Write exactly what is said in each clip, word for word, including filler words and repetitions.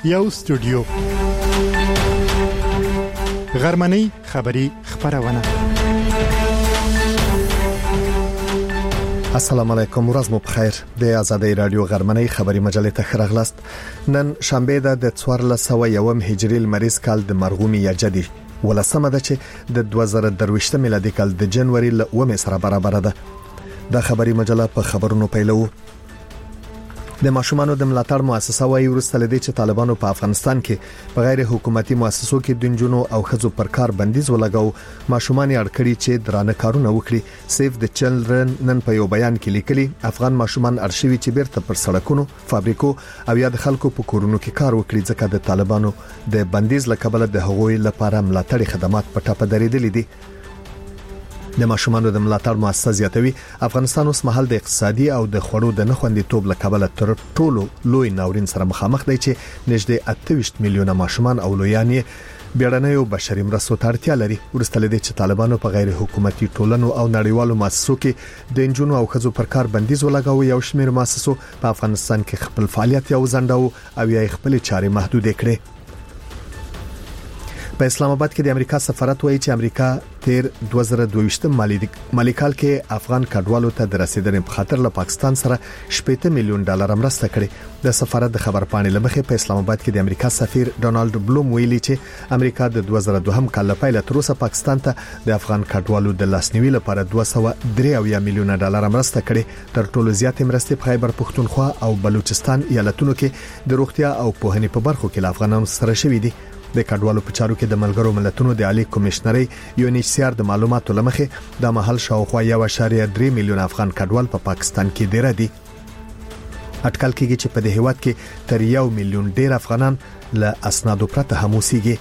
یو استودیو غرمنۍ خبری خبرونه. السلام علیکم، ورځ مو بخیر. د آزادۍ رادیو غرمنۍ خبری مجلې ته خراغلاست. نن شنبه ده د څوارلس سوه یوم هجری لمریز کال د مرغومي یا جدي ولسمه ده چې د دوه زره درویشت میلادي کال د جنوري ل اومه سره برابر ده. د خبری مجله په خبرونو پیلو. د ماشومانو د ملاتړ مؤسسه وايي ورسته لدی چې طالبانو په افغانستان کې په غیر حکومتي مؤسسو کې د جنونو او خزو پر کار بندیز ولګاو. ماشومان یې اړکړي چې درانه کارونه وکړي. سیف د چلډرن نن په یو بیان کې لیکلي افغان ماشومان ارشیوي چې بیرته پر سړکونو، فابریکو او یا د خلکو په کورونو کې کار وکړي ځکه د طالبانو د بندیز لکبله د هغوی لپاره ملاتړ خدمات په ټاپه درېدلې دي. د ماشومانو د ملاتړ مؤسسه زیاتوي افغانستان اوس مهال د اقتصادي او د خوړو د نخوندیتوب لکبله تر ټولو لوی ناورین سره مخامخ دی چې نږدې اته ویشت میلیونه ماشومان او لویان یې بیړنیو بشري مرستو ته اړتیا لري. ورسته لدی چې طالبانو په غیر حکومتي ټولنو او نړیوالو مؤسسو کې د انجونو او خزو پر کار بندیز ولګاو. یو شمېر مؤسسو په افغانستان کې خپل فعالیت یو ځنډاو او یا خپل چارې محدود کړي. په اسلام آباد کې د امریکا سفارت وایي چې امریکا تیر دوه زره دوه ویشت مالی کال کې افغان کډوالو ته د رسیدنې په خاطر له پاکستان سره شپږ میلیون ډالر مرسته کړې. د سفارت د خبرپاڼې لمخې په اسلام آباد کې د امریکا سفیر ډونالد بلوم ویلي چې امریکا د دوه زره دوه کال لپاره تر اوسه پاکستان ته د افغان کډوالو د لاسنیوي لپاره دوه سوه درې میلیون ډالر مرسته کړې. تر ټولو زیاتې مرستې په خیبر پښتونخوا او بلوچستان ایالتونو کې د روغتیا او پوهنې په برخو کې افغانانو سره شوې دي. د کډوالو په چارو کې د ملګرو ملتونو د عالی کمشنري یو ان ایچ سی آر د معلوماتو لمخې د محل شاوخوا یو اعشاریه درې میلیون افغان کډوال په پا پاکستان کې ډیر دي. اټکل کېږي چې په دې هیواد کې تر یو میلیون ډیر افغانان له اسنادو پرته هم اوسېږي.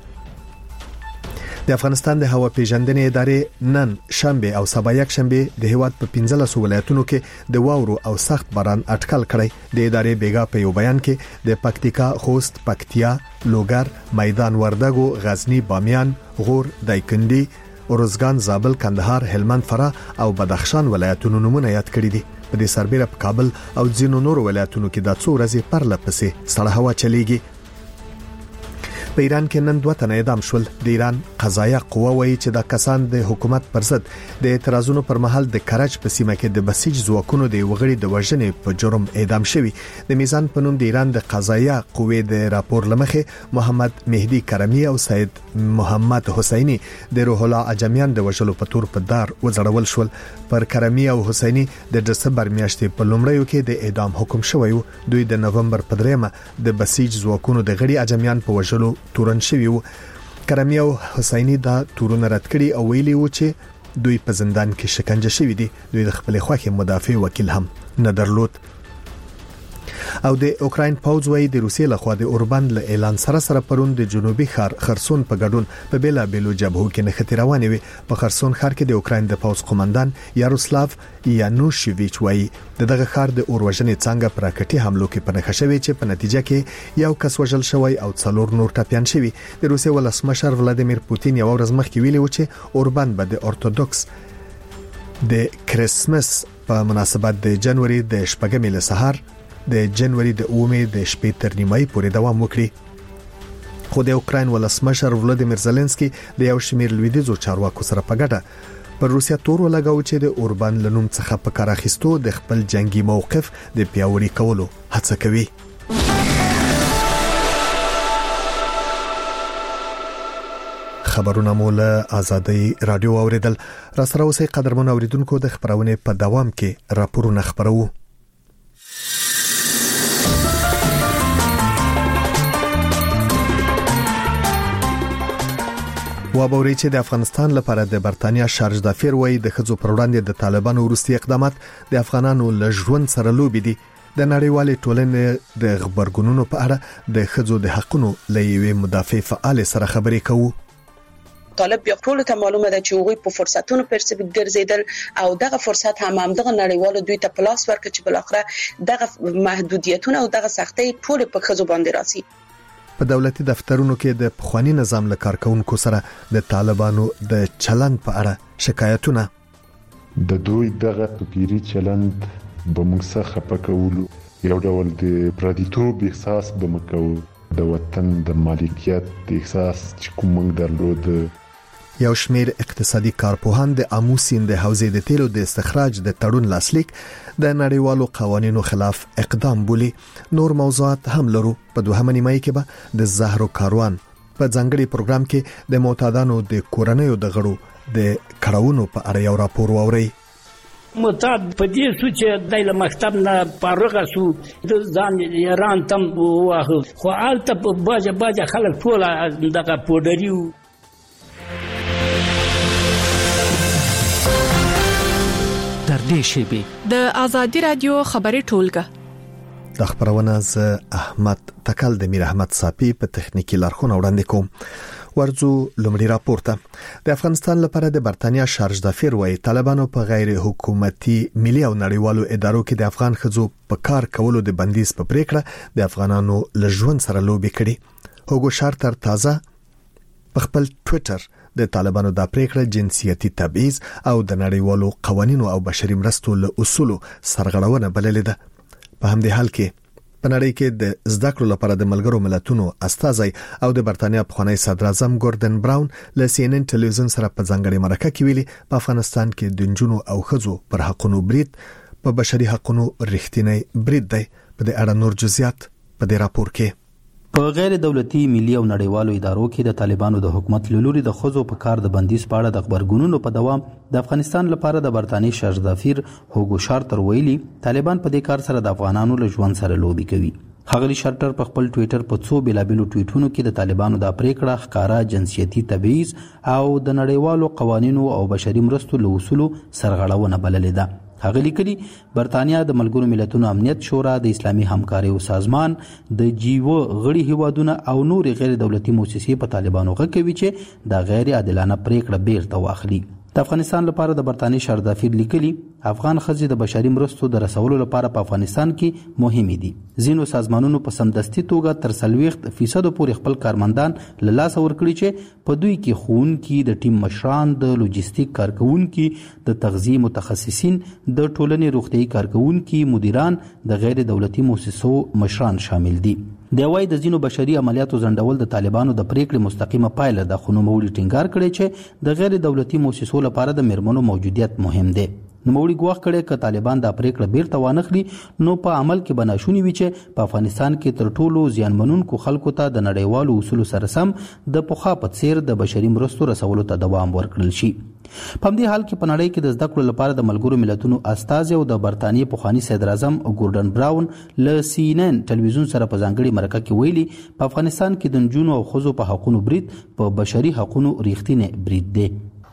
د افغانستان د هوا پیژندنې ادارې نن شنبه او سبا یک شنبه د هیواد په پنځلس ولایتونو کې د واورو او سخت باران اټکل کړی. د ادارې بیګا په یو بیان کې د پکتیکا، خوست، پکتیا، لوګر، میدان وردګو، غزنی، بامیان، غور، دایکنډي، ارزګان، زابل، کندهار، هلمند، فراه او بدخشان ولایتونو نمونه یاد کړی دي. په دې سربېره په کابل او ځینو نورو ولایتونو کې د څو ورځې پرله پسې سړه هوا چلیږي. په ایران کې نن دوه تنه اعدام شول. د ایران قضایه قوه وایي چې د کسان د حکومت پر ضد د اعتراضونو پر مهال د کرج په سیمه کې د بسیج ځواکونو د وغړي د وژنې په جرم اعدام شوي. د میزان په نوم د ایران د قضایه قوې د راپور لمخې محمد مهدی کرمی او سید محمد حسینی د روح الله اجمیان د وژلو په تور په دار وځړول شول. پر کرمی او حسینی د دسمبر میاشتې په لومړیو کې د اعدام حکم شوی و. دوی د نومبر په دریمه د بسیج ځواکونو د غړي اجمیان په وژلو تورن شوی وو. کرمی او حسینی دا تورونه رد کړي او ویلي وو چې دوی په زندان کې شکنجه شوی دي. دوی د خپل خوښه مدافع وکیل هم نه درلود. او د اوکراین پوځ وایي د روسیې لخوا د اوربند له اعلان سره سره پرون د جنوبي ښار خرسون په ګډون په بیلا بیلو جبهو کې نښتې روانې وي. په خرسون ښار کې د اوکراین د پوځ قومندان یاروسلاو یانوشویچ وایي د دغه ښار د اوروژنې څنګه پر راکټي حملو کې پنهخه شوی چې په نتیجه کې یو کس وژل شوی او څلور نور ټپيان شوي. د روسیې ولسمشر ولادیمیر پوتین یو ورځ مخکې ویلي و چې اوربند به د اورتودوکس د کریسمس په مناسبت د جنوري د شپږمې له سهار د جنوري د اومه د شپې تر نیمایي پورې دوام وکړي. خو د اوکراین ولسمشر ولادیمیر زيلنسکي د یو شمېر لویدیځو چارواکو سره په ګډه پر روسیا تور ولګاو چې د اوربان لنوم څخه په کار اخیستو د خپل جنگي موقف د پیاوړي کولو هڅه کوي. خبرونه مو له آزادۍ رادیو اوریدل. را سره اوسئ قدرمن اوریدونکو. د خبرونه په دوام کې راپورونه خبرو. وابوري چې د افغانستان لپاره د برتانیا شارج دافیر وایي د خځو پر وړاندې د طالبانو وروستي اقدامات د افغانانو له ژوند سره لوبي دي. د نړیوالې ټولنې د خبرګونونو په اړه د خځو د حقوقو لوی مدافع فعال سره خبرې کوو. طالب بیا ټول ته معلومه ده چې هغه په فرصتونو پرسه ګرځیدل او دغه فرصت هم هم دغه نړیوالو دوی ته پلاس ورکړي چې بل اخره دغه محدودیتونه او دغه سختۍ ټول په خځو باندې راسي. په دولتي دفترونو کې د پخوانی نظام له کارکونکو سره د طالبانو د چلند په اړه شکایتونه. د دوی دغه توپیری چلند به موږ څخه پکولو یو ډول د پردیتوب احساس به مکو د وطن د مالکیت د احساس چې کوم درلود. یو شمیر اقتصادي کارپوهان د آمو سیند د حوزې د تیلو د استخراج د تړون لاسلیک د نړیوالو قوانینو خلاف اقدام بولي. نور موضوعات هم لرو. په دوهمه نیمه کې به د زهرو کاروان په ځانګړي پروګرام کې د معتادانو د کورنیو د غړو د کړهونو په اړه یو راپور واوري. معتاد په دې سو چې د مکتب نه فارغ شو د ځان ایران تم واخو خو آلته په باجه باجه خلک ټول دغه پودریو. در دې شیبه د ازادي رادیو خبري ټولګه د خبرونه ز احمد تکل د میر احمد صافي په تخنیکی لارښوونه وړاندې کوم. ورځو لومړی راپورته د افغانستان لپاره د برتانیا شارج دافیر وایي طالبانو په غیر حکومتي ملي او نړیوالو ادارو کې د افغان خزو په کار کولو د بندیز په پریکړه د افغانانو لژوند سره لوبي کړي. هوګو شارتر تازه په خپل ټوئیټر د طالبانو د پریکړه جنسیتي تبعیض او د نړیوالو قوانینو او بشري مرستو له اصولو سرغړونه بللې ده. په همدې حال کې په نړۍ کې د زده کړو لپاره د ملګرو ملتونو استازي او د برتانیا پخوانی صدر اعظم ګوردن براون له سی ان ان ټلویزیون سره په ځانګړي مرکه کې ویلي په افغانستان کې د نجونو او ښځو پر حقوقو برید په بشري حقوقو رښتینی برید دی. په دې اړه نور جزئیات په دې راپور کې. په غیر دولتي ملي او نړیوالو ادارو کې د طالبانو د حکومت لوري د خزو په کار د بندیز په اړه د خبرګونونو په دوام د افغانستان لپاره د برتانی شارج دافیر هوګو شارتر ویلي طالبان په دې کار سره د افغانانو له ژوند سره لوبي کوي. هغلی شارتر په خپل ټوئیټر په څو بیلابیلو ټویټونو کې د طالبانو د پریکړه ښکارا جنسیتي تبعیض او د نړیوالو قوانینو او بشري مرستو له اصولو سرغړونه بللې ده. هغه لیکلي برتانیا د ملګرو ملتونو امنیت شورا د اسلامي همکارۍ سازمان د جیو غړي هیوادونه او نور غیر دولتي مؤسسې په طالبانو غږ کوي چې د غیر عادلانه پریکړه بیرته واخلي. د افغانستان لپاره د برتانی شارج دافیر لیکلي افغان ښځې د بشري مرستو د رسولو لپاره په افغانستان کې مهمې دي. ځینو سازمانونو په سمدستي توګه تر څلوېښت فیصد پورې خپل کارمندان له لاسه ورکړي چې په دوی کې ښوونکي، د ټیم مشران، د لوجستیک کارکوونکي، د تغذیې متخصصین، د ټولنې روغتیايي کارکوونکي، مدیران، د غیر دولتي مؤسسو مشران شامل دي. د وای د ځینو بشري عملیاتو ځنډول د طالبانو د پریکړې مستقیمه پایله ده، خو نوموړي ټینګار کړی چې د غیر دولتي مؤسسو لپاره د میرمنو موجودیت مهم دی. نوموړي ګواښ کړی که طالبان د پریکړه بیرته وانخلي نو په عمل کې به ناشونې وي چې په افغانستان کې تر ټولو زیانمنونکو خلکو ته د نړیوالو اصولو سره سم د پخوا په څیر د بشري مرستو رسولو ته دوام ورکړل شي. په همدې حال کې په نړۍ کې د زده کړو لپاره د ملګرو ملتونو استازي او د برتانیې پخوانی صدر اعظم ګوردن براون له سی ان ان ټلویزیون سره په ځانګړي مرکه کې ویلي په افغانستان کې د نجونو او ښځو په حقوقو برید په بشري حقوقو ریښتینی برید دی.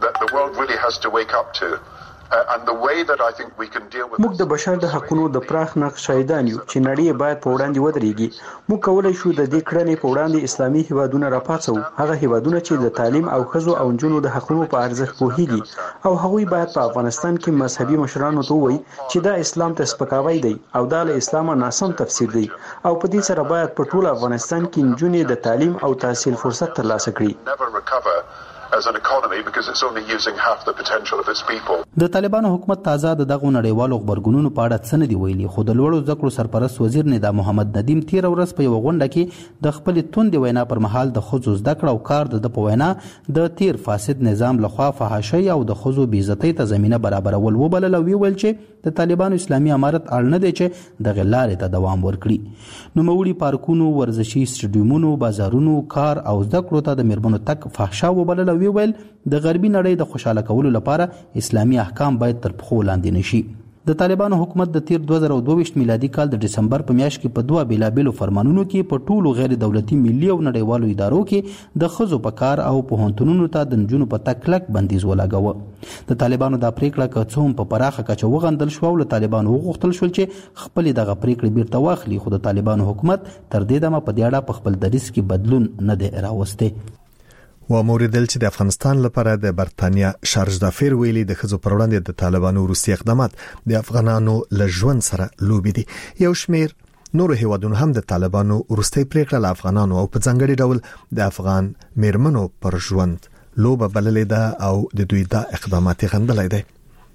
موږ د بشر د حقوقو د پراخ نقش شاهدان یو چې نړۍ باید په وړاندې ودرېږي. موږ کولای شو د دې کړنې په وړاندې اسلامي هیوادونه راپاڅو، هغه هیوادونه چې د تعلیم او ښځو او نجونو د حقوقو په ارزښت پوهیږي، او هغوی باید په افغانستان کې مذهبي مشرانو ته ووایي چې دا اسلام ته سپکاوی دی او دا له اسلامه ناسم تفسیر دی، او په دې سره باید په ټول افغانستان کې نجونې د تعلیم او تحصیل فرصت ترلاسه کړي. as an economy because it's only using half the potential of its people. د طالبانو حکومت تازه د دغه نړیوالو خبرګونونو په اړه څه نه دی ویلي، خو د لوړو زده کړو سرپرست وزیر ندا محمد ندیم تیر ورځ په یو غونډه کې د خپل توندې وینا پر مهال د ښځو زده کړه او کار د په وینا د تیر فاسد نظام لخوا فحاشۍ او د ښځو بې عزتۍ ته زمینه برابرول وبلل او ویل چې د طالبانو اسلامي امارت اړ نه دی چې دغه لارې ته دوام ورکړي. نوموړي پارکونو، ورزشي سټډیومونو، بازارونو، کار او زده کړو ته د میرمنو تک فحشا وبلل او ویل د غربي نړۍ د خوشاله کولو لپاره اسلامي احکام باید تر پښو لاندې نشي. د طالبانو حکومت د تیر دوه زره دوه ویشت میلادي کال د دسمبر په میاشت کې په دوه بیلابیلو فرمانونو کې په ټولو غیر دولتي ملي او نړیوالو ادارو کې د ښځو په کار او پوهنتونونو ته د نجونو په تګ کلک بندیز ولګاوه. د طالبانو دا پریکړه که څه هم په پراخه کچه وغندل شوه او له طالبانو وغوښتل شول چې خپلې دغه پریکړې بیرته واخلي، خو د طالبانو حکومت تر دې دمه په دې اړه په خپل دریځ کې بدلون نه دی راوستی. و موریدل چې د افغانستان لپاره د برتانیا شارج دافیر ویلي د ښځو پر وړاندې د طالبانو روسي اقدامات د افغانانو له ژوند سره لوبي دي. یو شمیر نور هیوادونو هم د طالبانو روسي پریکړه له افغانانو او په ځانګړي ډول د افغان میرمنو پر ژوند لوبه بللې ده او د دوی دا اقدامات غندلې ده.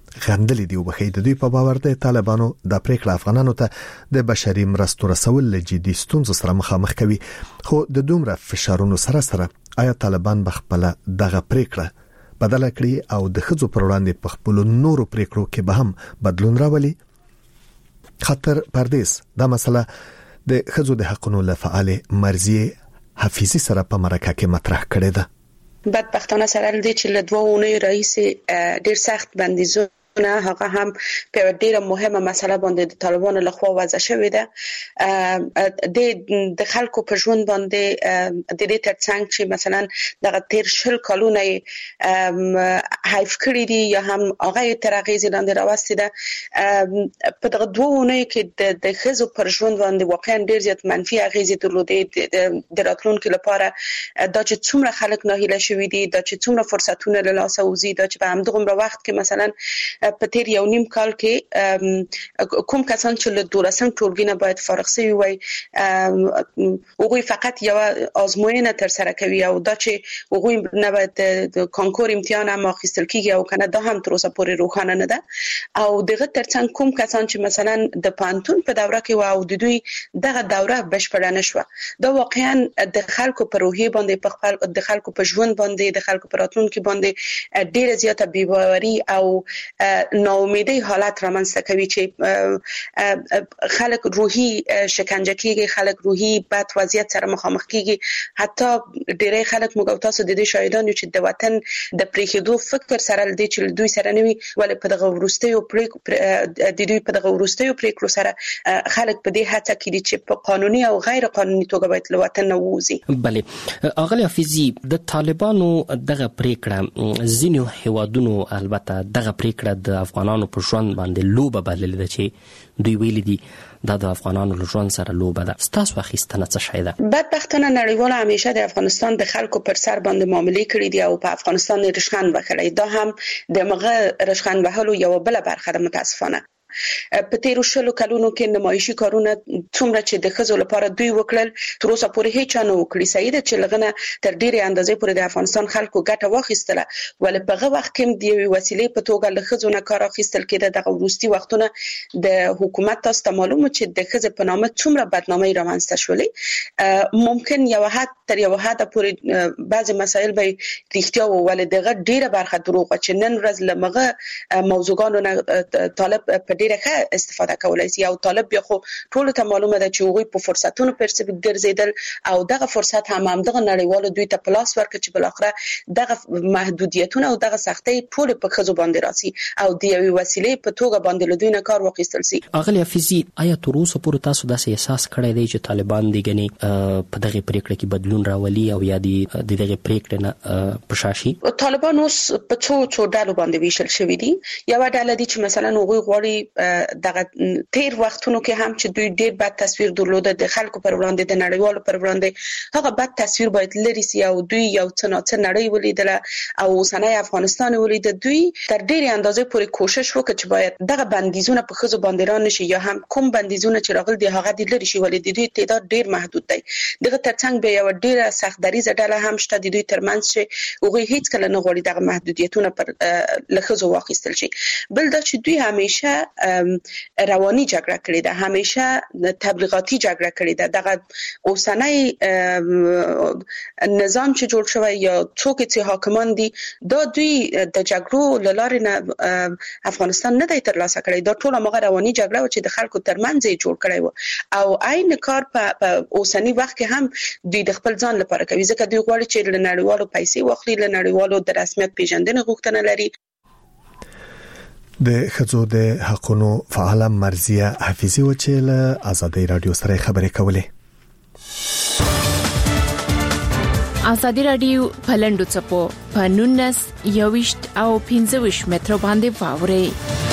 غندلې دی وبخې د دوی په باور د طالبانو د پریکړه افغانانو ته د بشري مرستو رسول لجدي ستونزو سره مخامخ کوي خو د دومره فشارونو سره سره آیا طالبان بخپل دغه پریکړه بدل کړي او د خځو پر وړاندې په خپل نورو پریکړو کې به هم بدلون راولي؟ خطر پردیس دا مسله د خځو د حقوقو لپاره مرزي حفیظي سره په مرکه کې مطرح کړې ده. بدبختانه سره دې چې له دوه اونۍ رئیس ډیر سخت بندیزونه هغه هم په ډیره مهمه مسله باندې د طالبانو لخوا وضع شوې ده د د خلکو په ژوند باندې د دې ترڅنګ چې مثلا د تیر شل کلونه حیف کړی دي یا هم هغه تر غیزې لاندې راوستي ده په دغه دوه اونۍ کې د خزو پر ژوند باندې واقعا ډیر زیات منفي اغیزې درلودې د راتلونکو لپاره دا چې څومره خلک ناهیله شوي دي دا چې څومره فرصتونه له لاسه وځي دا چې په همدغه وخت کې مثلا په تیر یو نیم کال کې کوم کسان چې له دولسم ټولګي نه باید فارغ شوي وي هغوی فقط یو آزموینه تر سره کوي او دا چې هغوی نه باید د کانکور امتحان هم اخیستل کیږي او کنه دا هم تر اوسه پورې روښانه نه ده او دغه ترڅنګ کوم کسان چې مثلا د پانتون په دوره کې و او د دوی دغه دوره بشپړه نشوه دا واقعا د خلکو په روحیه باندې په خپل د خلکو په ژوند باندې د خلکو په راتلونکي باندې ډیره زیاته بی‌باوري او ناامیدی حالت رامنځته کوي چې خلک روحي شکنجه کیږي خلک روحي بد وضعیت سره مخامخ کیږي حتی ډیری خلک موږ تاسو د دې شاهدان یو چې د وطن د پریښودو فکر سره د چې دوی سره نوي ولې په دغه ورستیو پریک د دوی په دغه ورستیو پریکړو سره خلک په دې هڅه کوي چې په قانوني او غیر قانوني توګه باید له وطن نه ووځي. بله اغلی حفیظي د طالبانو دغه پریکړه ځینو هیوادونو البته دغه پریکړه د افغانانو په ژوند باندې لوبه بللې ده چې دوی ویل دي دا د افغانانو له ژوند سره لوبه ده. ستاسو اخیستنه څه شی ده؟ بدبختانه نړیوال همیشه د افغانستان د خلکو پر سر باندې معاملې کړې دي او په افغانستان رشخند وکړي دا هم د مغه رشخند وهلو یو بل برخه ده. متاسفانه په تیرو شلو کلونو کې نمایشي کارونه څومره چې د خزو لپاره دوی وکړل تر اوسه پورې هیڅ نه وکړي سید چې لغنه تر ډیره اندازې پورې د افغانستان خلکو ګټه واخیستله ولې په هغه وخت کې د یوې وسیلې په توګه له خزو نه کار اخیستل کېده دغه وروستي وختونه د حکومت تاسو ته معلومه چې د خزې په نامه څومره بدنامي رامنځته شولې ممکن یو حد تر یو حد پورې بعضی مسایل به رښتیا وولې دغه ډیره برخه دروغ چې نن ورځ لمغه موضوعګانو نه طالب ډیره ښه استفاده کولای شي او طالب بیا خو ټول ته معلومه ده چې هغوی په فرصتونو پرسه ګرځیدل او دغه فرصت هم همدغه نړیوالو دوی ته پلاس ورکړي چې بل اخره دغه محدودیتونه او دغه سختۍ ټول په خزو باندې راسي او د یوې وسیلې په توګه باندې له دوی نه کار واخیستل شي. اغلی حفیظي آیا تر اوسه پورې تاسو داسې احساس کړی دی چې طالبان دي غني په دغه پریکړه کې بدلون راولي او یا د دغه پریکړه نه پشاشي؟ طالبان اوس په څو څو ډلو باندې ویشل شوی دي. یو ډله دي چې مثلا هغوی غواړي دغه تیر وختونو کې هم چې دوی ډیر بد تصویر درلوده د خلکو پر وړاندې د نړیوالو پر وړاندې هغه بد تصویر باید لري سي او دوی یو څه ناڅه نړۍ ولیدله او اوسنۍ افغانستان ولید دوی تر ډیره اندازې پورې کوشش وکړي چې باید دغه بندیزونه په خزو باندې را نشي یا هم کوم بندیزونه چې راغلي دي هغه د لري شي ولې دوی تعداد ډیر محدود دی. دغه ترڅنګ به یو ډیره سخت دریزه ډله هم شته د دوی ترمنځ چې هغه هیڅ کله نه غواړي دغه محدودیتونه پر لخصو واخیستل شي. بل دا چې دوی همیشه رواني جګړه کړې ده همیشه تبلیغاتي جګړه کړې ده دغه اوسنۍ نظام چې جوړ شوی یا څوک چې حاکمان دي دا دوی د جګړو لاره نه افغانستان نه دی ترلاسه کړی دا ټول هغه رواني جګړه چې د خلکو ترمنځ یې جوړ کړی و او عین کار په اوسنی وخت کې هم دوی د خپل ځان لپاره کوي ځکه دوی غواړي چې له نړیوالو پیسې واخلي له نړیوالو د رسمیت پیژندنې غوښتنه لري. د خځو د حقوقو فعال مرزیه حفیظي و چې له آزادۍ رادیو سره خبرې کولې. آزادۍ رادیو پلندو چپو پنونس یوشت او پنځوش متر باندې واوري.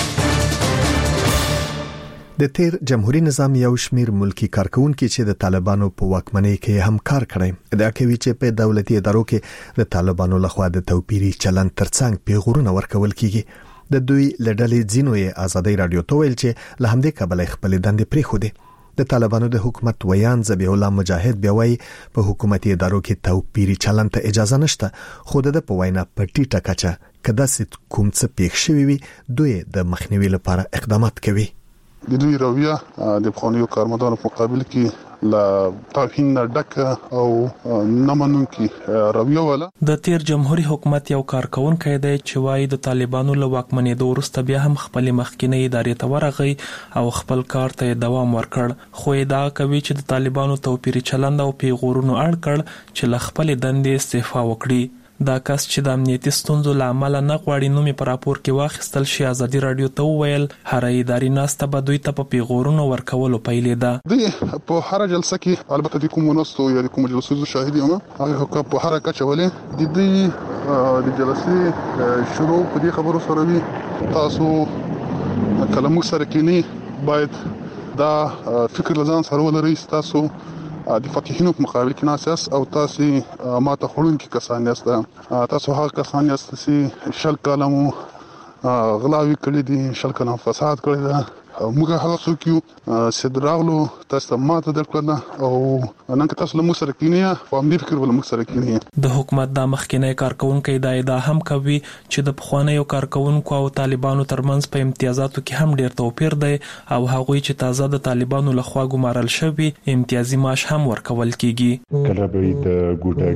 د تیر جمهوریت نظام یو شمیر ملکی کارکونکو چې د طالبانو په واکمنۍ کې هم کار کړی دا کوي چې په دولتي ادارو کې د طالبانو لخوا د توپیری چلن ترڅنګ پیغورونه ورکول کیږي. د دوی لړلې ځینو یې آزادۍ رادیو ته ویل چې له همدې کبله خپل دندې پرې خو دي. د طالبانو د حکومت ویان ذبیح الله مجاهد بیا وایي په حکومتي ادارو کې توپیری چلند ته اجازه نشته، خو د په وینا په ټیټه کچه کدا ست کوم څه پیښ شوی وي دوی د مخنیوي لپاره اقدامات کوي. د دوی رویه د بخونیو کارمندانو په مقابل کې لا توهین ډک او نمنونکي رویه ولا د تیر جمهوریت حکومت یو کارکونکو دی چې وايي د طالبانو له واکمنېدو وروسته بیا هم خپل مخکینی ادارې ته ورغی او خپل کار ته دوام ورکړ، خو دا کوي چې د طالبانو توپیری چلند او پیغورونو اړ کړ چې ل خپل دندې استعفا وکړي. دا کس چې د امنیتي ستونزو لامل نه غواړي نو می پر راپور کې واخیستل شي ازادي رادیو ته وویل هر اداري ناسته به دوی ته په پیغورونو ورکولو پیلې ده. دوی په هر جلسه کې البته د کوم نوستو یا د کوم جلسو شاهد یم هغه په هر کچه ولې د دې د جلسې شروع په دې خبرو سره وي تاسو کلمو سره کې باید دا فکر لزان سره ولرئ تاسو د فاتحینو په مقابل کې ناساس او تاسو ماته خورون کې کسان یاست، تاسو هغه کسان یاست چې شل کلمو غلاوی کړی دي، شل کلم فساد کړی دی. موږ هغه څوک یو سدراغلو تاسو ماته درکړه او نن که تاسو له موږ سره کینیا او هم دې فکر ول موږ سره کینیا. د حکومت د مخکینی کارکونکو دا ادعا هم کوي چې د پخوانیو کارکونکو او طالبانو ترمنځ په امتیازاتو کې هم ډیر توپیر دی او هغوی چې تازه د طالبانو لخوا ګمارل شوی امتیازي معاش هم ورکول کیږي. کله به د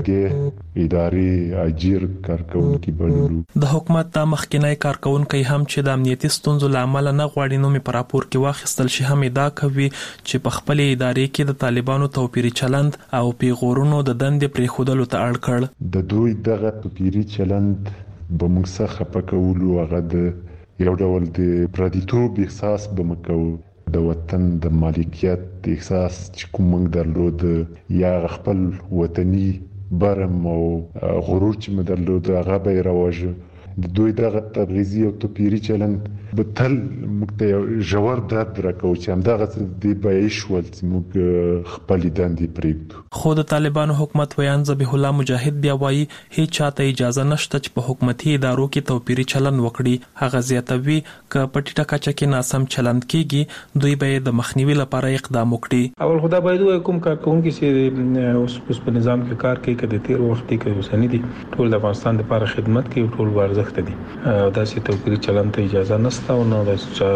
ګوډاګي اداري اجیر کارکونکو بللو د حکومت د مخکینی کارکونکو هم چې د امنیتي ستونزو لامل نه غواړي نو می پر راپور کې واخیستل شي هم ادعا کوي چې په خپل ادارې کې د طالبانو توپیری چلند او پیغورونو د دندې پریښودلو ته اړ کړ. د دوی دغه توپیری چلند به موږ څخه پکولو هغه د یو ډول د پردیتوب احساس به مکو، د وطن د مالکیت احساس چې کوم موږ درلود یا خپل وطني برم او غرور چې مدرلود هغه به راوځي. د دوی دغه تبعیضي او توپیری چلند به تل موږ ته ژور درد راکوي چې همدغه د بیش ول چې موږ خپل دندې پرېږدو. خو د طالبانو حکومت ویان ذبیح الله مجاهد بیا وایي هیڅ چاته اجازه نشته چې په حکومتي ادارو کې توپیری چلند وکړي. هغه زیاتوي که په ټیټه کچه کې ناسم چلند کیږي دوی به د مخنیوي لپاره اقدام وکړي. اول خدا باید کوم کارکونکو چې اوس په نظام کې کار کوي کده تیر وخت کې اوسنی دي ټول د افغانستان لپاره خدمت کوي ټول ورزه دي او دا چې توپیری چلند ته اجازه نشته او نو د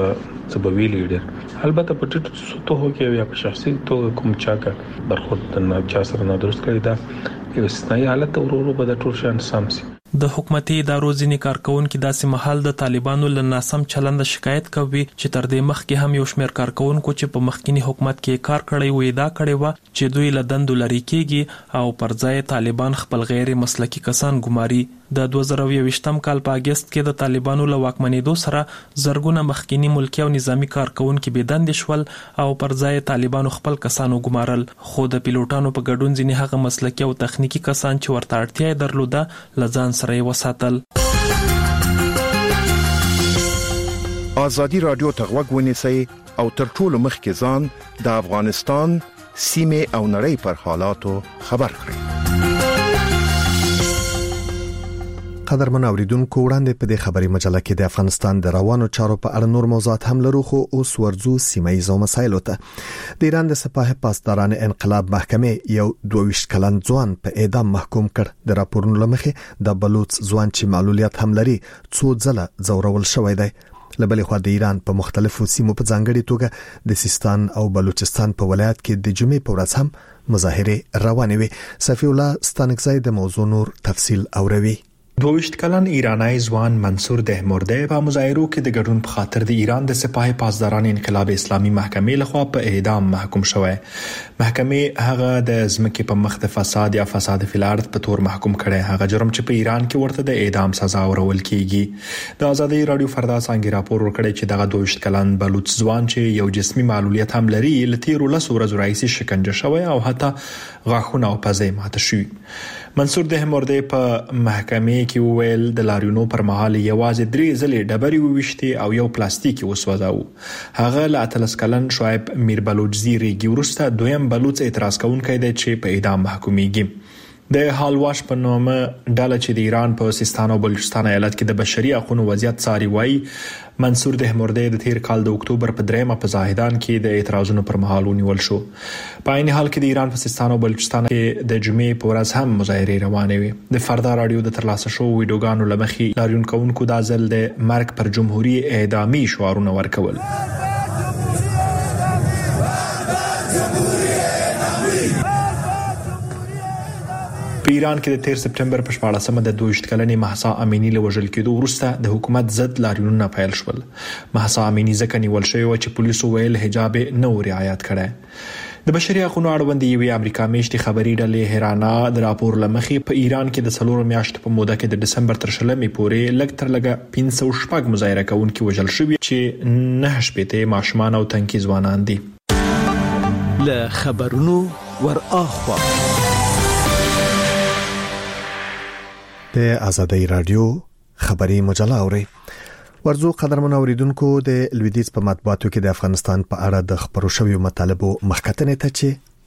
سبوي لیډر البته په ټیټو سطحو کې یا په شخصي توګه کوم چا کا برخورد نه چا سره نه درست کړی دا یو استثنایی حالت ورورو به د ټول شان سمسي. د حکومتي ادارو ځینې کارکونکو داسې محل د طالبانو له ناسم چلند شکایت کوي چې تر دې مخکې هم یو شمېر کارکونکو چې په مخکینی حکومت کې کار کړی وي دا کړی و چې دوی له دندو لري کیږي او پر ځای طالبان خپل غیر مسلکي کسان ګماري. د دوه زره یوویشتم کال په اگست کې د طالبانو له واکمنېدو سره زرګونه مخکینی ملکی او نظامی کارکونکو به دند شول او پر ځای طالبانو خپل کسانو ګمارل. خو د پیلوټانو په ګډون ځینې هغه مسلکي او تخنیکی کسان چې ورته اړتیا درلوده لزان سره وساتل. ازادي رادیو ته غوږ ونیسئ او تر ټولو مخکې ځان د افغانستان سیمه او نړۍ پر حالاتو خبر کړئ. قدرمن اوریدونکو وړاندې په دې خبري مجله کې د افغانستان د روانو چارو په اړه نور موضوعات هم لرو، خو اوس ورځو سیمه ییزو مسایلو ته. د ایران د سپاه پاسداران انقلاب محکمې یو دوه ویشت کلن ځوان په اعدام محکوم کړ. د راپورونو لمخې د بلوچ ځوان چې معلولیت هم لري څو ځله زورول شوی دی. لبلې خو د ایران په مختلفو سیمو په ځانګړي توګه د سیستان او بلوچستان په ولایت کې د جمعې په ورځ هم مظاهره روانې وي. صفی الله ستانکزی د موضوع نور تفصیل اوروي. دوه ویشت کلن ایرانی ځوان منصور دهمرده په مظاهرو کې د ګډون په خاطر د ایران د سپاه پاسداران انقلاب اسلامي محکمې لخوا په اعدام محکوم شوی. محکمې هغه د ځمکې په مخ د فساد یا فساد فی الارض په تور محکوم کړي. هغه جرم چې په ایران کې ورته د اعدام سزا ورول کیږي. د ازادي رادیو فردا څنګه راپور ورکړی چې دغه دوه ویشت کلن بلوچ ځوان چې یو جسمي معلولیت هم لري لتیر ولس ورځ رئیس شکنجه شوی او حتی غاښونه او پزې ماته شوی. منصور دهمرده په محکمې کې وویل د لاریونو پر مهال یوازې درې ځلې ډبرې وویشتي او یو پلاستیکي وسوځاو. هغه له اتلس کلن شعیب میر بلوچ زیریږي وروسته دویم بلوچ اعتراض کوونکی دی چې په اعدام محکومیږي. د حالواش په نومه ډله چې د ایران په سیستان او بلوچستان ایالت کې د بشري حقوقو وضعیت څاري وایي منصور دهمردی د تیر کال د اکتوبر په دریمه په زاهدان کې د اعتراضونو پر مهال ونیول شو. په عین حال کې د ایران په سیستان او بلوچستان کې د جمعې په ورځ هم مظاهرې روانې وي. د فردا رادیو د ترلاسه شو ویډیوګانو لمخې لاریون کوونکو د ځل د مرګ پر جمهوریت اعدامي شعارونه ورکول. په ایران کې د تیر سپټمبر په شپاړسمه د دوه ویشت کلنې مهسا امینی له وژل کېدو وروسته د حکومت ضد لاریونونه پیل شول. مهسا امینی ځکه نیول شوې و چې پولیسو ویل حجاب نه و رعایت کړی. د بشري حقوقو اړوند یوې امریکا میشتې خبري ډلې هرانا د راپور لمخې په ایران کې د څلور میاشتو په موده کې د دسمبر تر شلمې پورې لږ تر لږه پنځه سوه شپږ مظاهره کوونکي وژل شوي چې نه شپېته ماشومان او تنکي ځوانان دي. له خبرونو ور اخوا د آزادۍ رادیو خبري مجله اوري. ورزو قدرمن اوریدونکو د لویدیز په مطبوعاتو کې د افغانستان په اړه د خبرو شویو مطالبو مخکتنې ته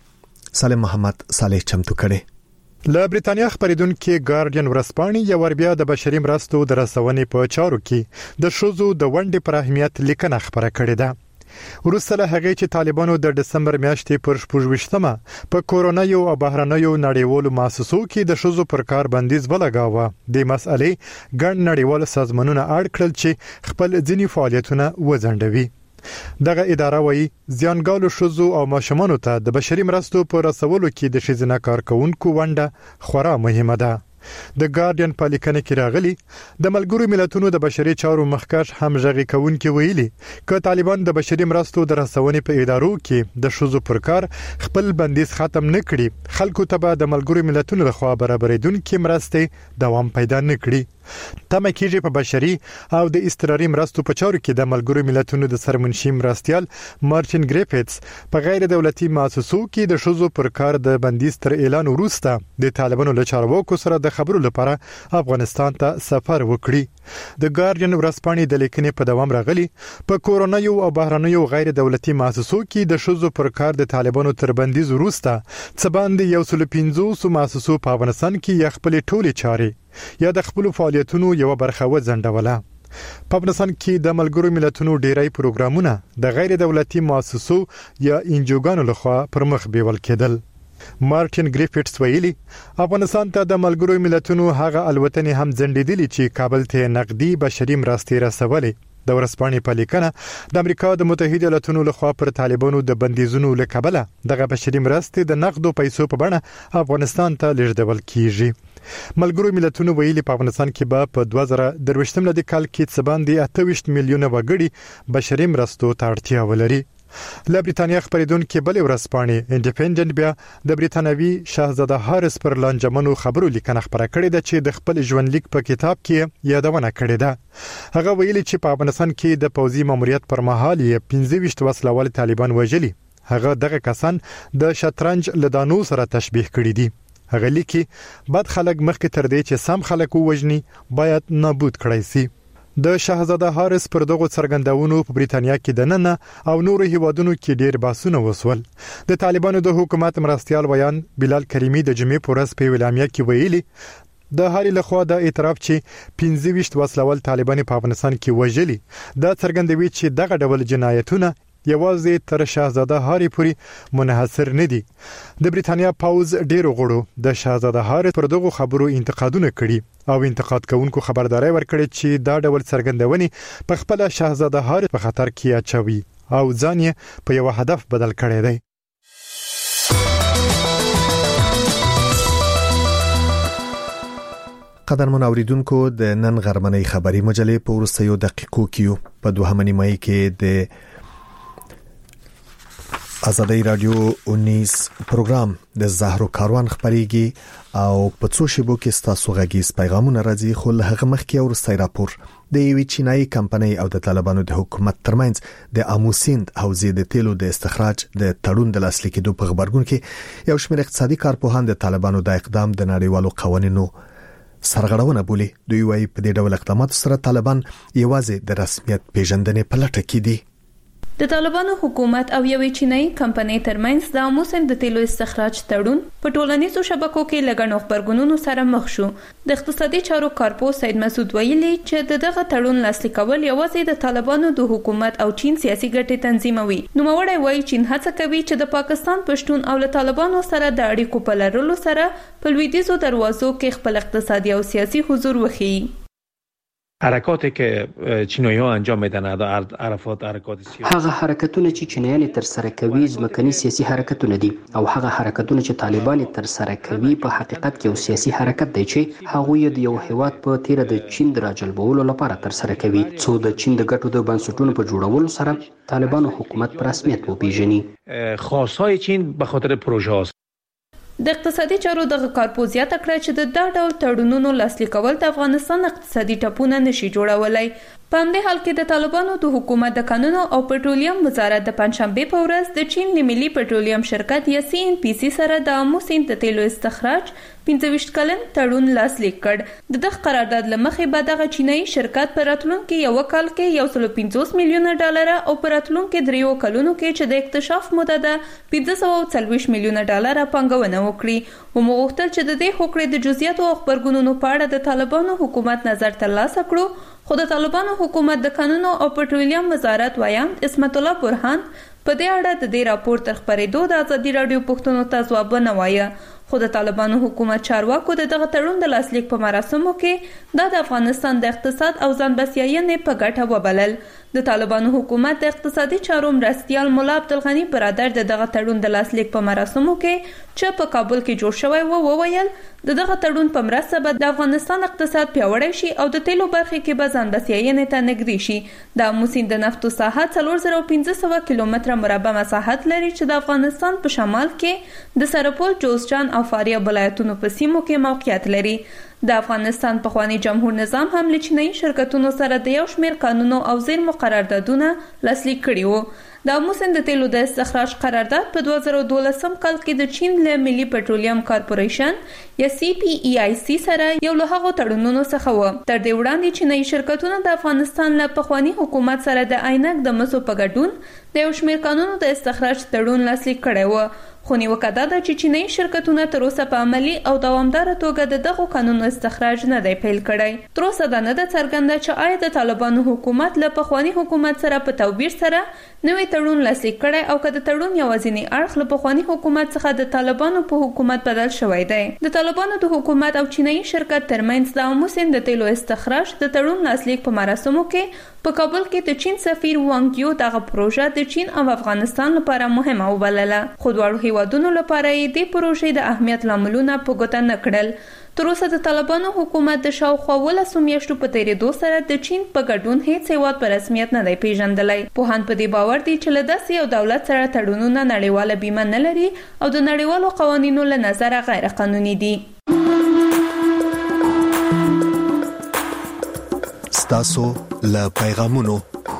چې سالم محمد صالح چمتو کړي. له بریتانیا خبریدونکو ګارډین ورسپانې یو وربیا د بشري مرستو د رسونې په چارو کې د شوزو د ونډې پر اهمیت لیکنه خبره کړې ده. ورسته له هغه چې طالبانو د دسمبر میاشتې پر شپږویشتمه په کورونا یو او بهرنیو نړیوالو مؤسسو کې د شوزو پر کار بندیز ولګاوه. د مسئلې ګڼ نړیوال سازمانونه اړ کړل چې خپل ځینی فعالیتونه وځنډوي. دغه اداره وایي زیانګالو شوزو او ماشومانو ته د بشري مرستو پر رسولو کې د ښځینه کارکونکو ونډه خورا مهمه ده. د ګارډین په لیکنه کې راغلي د ملګرو ملتونو د بشري چارو مخکښ همغږي کوونکي ویلي ک طالبان د بشري مرستو د رسونې په ادارو کې د شوزو پر کار خپل بندیز ختم نه کړي، خلکو ته به د ملګرو ملتونو لخوا برابرېدونکو مرستې دوام پیدا نه کړي. تمه کېږي په بشري او د استراري مرستو په چارو کې د ملګرو ملتونو د سرمنشي مرستيال مارټین ګریفټس په غیر دولتي مؤسسو کې د شوزو پر کار د بندیز تر اعلان وروسته د طالبانو له چارواکو سره د خبرو لپاره افغانستان ته سفر وکړي. د ګارډین ورسپانې د لیکنې په دوام راغلي په کورونا یو او بهرنیو غیر دولتي مؤسسو کې د شوزو پر کار د طالبانو تر بندیز وروسته څه باندې یو سل پنځوس مؤسسو په افغانستان کې یې خپل ټولې چاري یا د خپل فعالیتونو یو برخه وځنډوله. په افغانستان کې د ملګرو ملتونو ډیری پروګرامونه د غیر دولتي مؤسسو یا انجوګانو لخوا پر مخ بیول کېدل. مارټین ګریفټس ویلي افغانستان ته د ملګرو ملتونو هغه الوتنې هم ځنډېدلې چې کابل ته نقدي بشري مرستې رسولې. د ورسپانې په لیکنه د امریکا د متحده ایالاتونو لخوا پر طالبانو د بندیزونو له کبله دغه بشري مرستې د نقدو پیسو په بڼه افغانستان ته لیږدول کیږي. ملګرو ملتونو ویلي په افغانستان کې به په دوه زره درویشتم لدی کال کې څه باندې اته ویشت میلیونه وګړي بشري مرستو ته اړتیا ولري. له بریتانیا خبریدونکو بل ورسپانې انډیپندنت بیا د بریتانوي شاهزاده هارس پر لانجمنو خبرو لیکنه خبره کړې ده چې د خپل ژوندلیک په کتاب کې یادونه کړې ده. هغه ویلي چې په افغانستان کې د پوځي ماموریت پر مهال یې پنځه ویشت وسلوال طالبان وژلي. هغه دغه کسان د شطرنج لدانو سره تشبیه کړي دي. هغه لیکي بد خلک مخکې تر دې چې سم خلک ووجني باید نابود کړای شي. د شاهزاده هارس پر دغه څرګندونو په بریتانیا کې د نن او نورو هیوادونو کې ډیر باسونه وسول. د طالبانو د حکومت مرستيال ویان بلال کریمی د جمعې په ورځ په ویلامیا کې ویلي د هاري لخوا د اعتراف چې پنځه ویشت وسلوال طالبان په افغانستان کې وژلي دا څرګندوي چې دغه ډول جنایتونه یوازې تر شاهزاده هاري پورې منحصر نه دي. د بریتانیا پاوز ډیرو غړو د شاهزاده هاري پر دغه خبرو انتقادونه کړي او انتقاد کوونکو خبرداري ورکړي چې دا ډول څرګندونې په خپل شاهزاده هاري په خطر کې اچوي او ځان یې په یو هدف بدل کړی دی. قدرمن اوریدونکو د نن غرمنۍ خبري مجلې په ورسېو دقیقو کې په دوهمه نیمه کې د آزادۍ رادیو انیس پروګرام د زهرو کاروان خبريږي او په څو شیبو کې ستاسو غږیز پیغامونه راځي. خو له هغه مخکې ورسته راپور د یوې چینایي کمپنۍ او د طالبانو د حکومت ترمنځ د اموسیند حوزې د تیلو د استخراج د تړون د لاسلیک کېدو په خبرګون کې یو شمېر اقتصادي کارپوهان د طالبانو د اقدام د نړیوالو قوانینو سرغړونه بولي. دوی وايي په دې ډول اقدامات سره طالبان یوازې د رسمیت پیژندنې په لټه کې دي. د طالبانو حکومت او یوې چینایي کمپنۍ ترمنځ د آمو سیند د تیلو استخراج تړون په ټولنیزو شبکو کې لږ خبرګونونو سره مخ شو. د اقتصادي چارو کارپو سید مسعود ویلي چې دغه تړون لاسلیک کول یوازې د طالبانو د حکومت او چین سیاسي ګټې تنظیموي. نوموړی وایي چین هڅه کوي چې د پاکستان پښتون او له طالبانو سره د اړیکو په لرلو سره په لویدیځو دروازو کې خپل اقتصادي او سیاسي حضور وښیي. حرکاتی که چینایی‌ها انجام میدن عرفات حرکات سیاسی هغه حرکتونه چې چینایان تر سره کوي ځمکني سیاسي حرکتونه دي او هغه حرکتونه چې طالبان تر سره کوي په حقیقت کې یو سیاسي حرکت دی چې هغه د یو هیواد په تیر د چین د راجلبولو لپاره تر سره کوي څو د چین د ګټو د بنسټونو په جوړولو سره طالبانو حکومت پر رسمیت وپیژني. خواستهای چین به خاطر پروژه هاست. د اقتصادي چارو د کارپو زیاته کړه چې د دا ډول تړونونو لاسلیک کول د افغانستان اقتصادي ټپونه نشي جوړولای. په همدې حال کې د طالبانو د حکومت د قانونو او پټرولیم وزارت د پنځشنبه په ورځ د چین ملي پټرولیم شرکت یا سی ان پی سی سره د آمو سیند د تیلو استخراج پنځه ویشت کلن تړون لاسلیک کړ. د دغه قرارداد له مخې به دغه چینایي شرکت په راتلونکي یو کال کې یو سل پنځوس میلیونه ډالر او په راتلونکي دریو کلونو کې چې د اکتشاف موده ده پنځه سوه څلوېښت میلیونه ډالر پانګونه وکړي. هم غوښتل چې د دې هوکړې د جزئیاتو او خبرګونونو په اړه د طالبانو حکومت نظر ترلاسه کړو، خو د طالبانو حکومت د قانونو او پټرولیم وزارت وایاند اسمت الله برهان په دې اړه د دې راپور تر خبرېدو د ازادي راډیو پوښتنو ته ځواب نه وایه. خو د طالبانو حکومت چارواکو د دغه تړون د لاسلیک په مراسمو کې دا د افغانستان د اقتصاد او ځان بسیاینې په ګټه وبلل. د طالبانو حکومت د اقتصادي چارو مرستیال مولا عبدالغني برادر د دغه تړون د لاسلیک په مراسمو کې چې په کابل کې جوړ شوی و وویل د دغه تړون په مرسته به د افغانستان اقتصاد پیاوړی شي او د تیلو برخې کې به ځان بسیاینې ته نږدې شي. د آمو سیند د نفتو ساحه څلور زره پنځه سوه کیلومتره مربع مساحت لري چې د افغانستان په شمال کې د سرپل، جوزجان او فاریاب ولایتونو په سیمو کې موقعیت لري. د افغانستان پخوانی جمهور نظام هم له چینایي شرکتونو سره د یو شمېر قانونو او زیرمو قراردادونه لاسلیک کړي وو. د آمو سیند د تیلو د استخراج قرارداد په دوه زره دولسم کال کې د چین له ملي پټرولیم کارپوریشن یا سی پی ای آی سی سره یو له هغو تړونونو څخه و. تر دې وړاندې چینایي شرکتونه د افغانستان له پخوانی حکومت سره د عینک د مسو په ګډون د یو شمېر قانونو د استخراج تړون لاسلیک کړی و. خو نیوکه دا ده چې چینایي شرکتونه تر اوسه په عملي او دوامداره توګه د دغو قانونو استخراج نه دی پیل کړی. تر اوسه دا نه ده څرګنده چې آیا د طالبانو حکومت له پخواني حکومت سره په توپیر سره نوی تړون لاسلیک کړی او که د تړون یوازینی اړخ له پخواني حکومت څخه د طالبانو په حکومت بدل شوی دی. د طالبانو د حکومت او چینایي شرکت ترمنځ د آمو سیند د تیلو استخراج د تړون لاسلیک په مراسمو کې په کابل کې د چین سفیر وانګ یو دغه پروژه د چین او افغانستان لپاره مهمه وبلله، خو دواړو هیوادونو لپاره یې د پروژې د اهمیت لاملونه په ګوته نه کړل. تر اوسه د طالبانو حکومت د شاوخوا ولسو میاشتو په تیریدو سره د چین په ګډون هیڅ هیواد په رسمیت نه دی پیژندلی. پوهان په دې باور دي چې له داسې یو دولت سره تړونونه نړیواله بیمه نه لري او د نړیوالو قوانینو له نظره غیر قانوني دي. ستاسو له پیغامونو.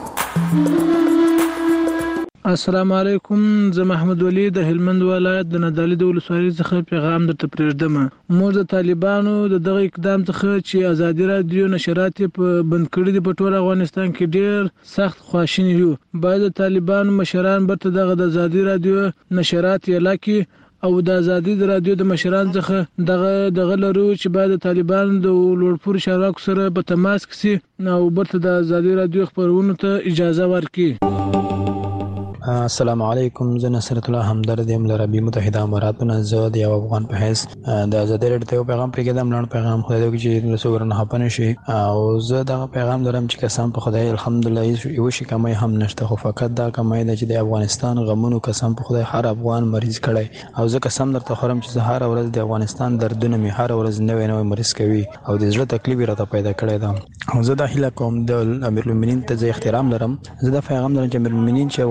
السلام علیکم، زه محمد ولی د هلمند ولایت د ندالي د ولسوالۍ څخه پیغام درته پرېږدم. موږ د طالبانو د دغه اقدام څخه چې ازادي راډیو نشرات په بند کړي دي په ټول افغانستان کې ډېر سخت خواشیني یو. باید د طالبانو مشران برته دغه د ازادي راډیو نشرات اعلان کړي او د ازادي د رادیو د مشران څخه دغه دغه لرو چې باید د طالبانو د لوړپوړو چارواکو سره په تماس کې سي او برته د ازادي رادیو خبرونو ته اجازه ورکړي. السلام علیکم، زه نصرت الله همدرد یم له عربي متحده اماراتو نه. زه د یو افغان په حیث د ازادي راډیو ته یو پیغام پرېږدم، لاړ پیغام خدای دې وکړي چې له څو نه خفه نه شي. او زه دغه پیغام لرم چې قسم په خدای الحمدلله یو شي کمی هم نشته، خو فقط دا کمی ده چې د افغانستان غمونو قسم په خدای هر افغان مریض کړی. او زه قسم درته خورم چې زه هر ورځ د افغانستان دردونه مې هر ورځ نوی نوی مریض کوي او د زړه تکلیف راته پیدا کړی ده. او زه دا هیله کوم د امیرالمؤمنین ته زه احترام لرم. زه دا پیغام لرم چې امیرالمؤمنین چې افغانستان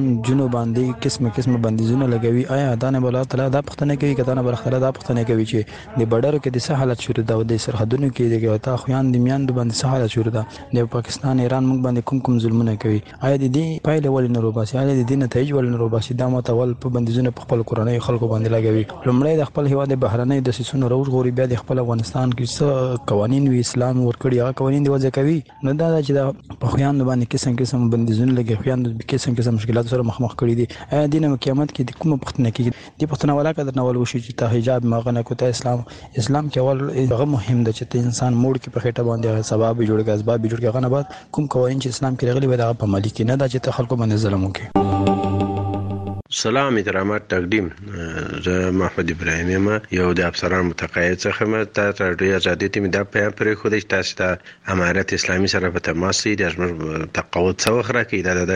افغان جنو باندې قسمه قسمه بندیزونه لګوي آیا دا نه بل تعالی دا پښتنه کوي کته نه برخره دا پښتنه کوي چې د بډر کې د څه حالت شروع ده او د سرحدونو کې د ګوتا خویان د میان د باندې څه حالت شروع ده د پاکستان ایران موږ باندې کوم کوم ظلمونه کوي آیا د دې پایله ول نه روباسي آیا د دې نتایج ول نه روباسي دا متول په بندیزونه په خپل کورنۍ خلکو باندې لګوي لومړی د خپل هیواد بهرنۍ د سیسونو روز غوري بیا د خپل افغانستان کې څه قوانين وی اسلام ورکړي هغه قوانين دی وځي کوي نو دا چې دا په خویان باندې قسم قسم بندیزونه لګي خویان د قسم قسم مشکلات سره مخ مخ کړي دي آیا د قیامت کې د کومه پښتنه کې د پښتنه ولا کډر نه ول وشي چې ته حجاب مغنه کوته اسلام اسلام کې اول هغه مهم ده چې انسان موړ کې په خېټه باندې سبب جوړ کې اسباب جوړ کې هغه نه بعد کوم قوانين چې اسلام کې راغلي وي دا په ملي کې نه دا چې خلکو باندې ظلم وکړي سلام احترامات تقدیم زه محمد ابراهیم یم یو د افسران متقاعد څخه م ته رادیو آزادي ته مې دا پیغام پرې خو د تاسو ته امارت اسلامي سره په تماس دي د تقاعد څو خره کې د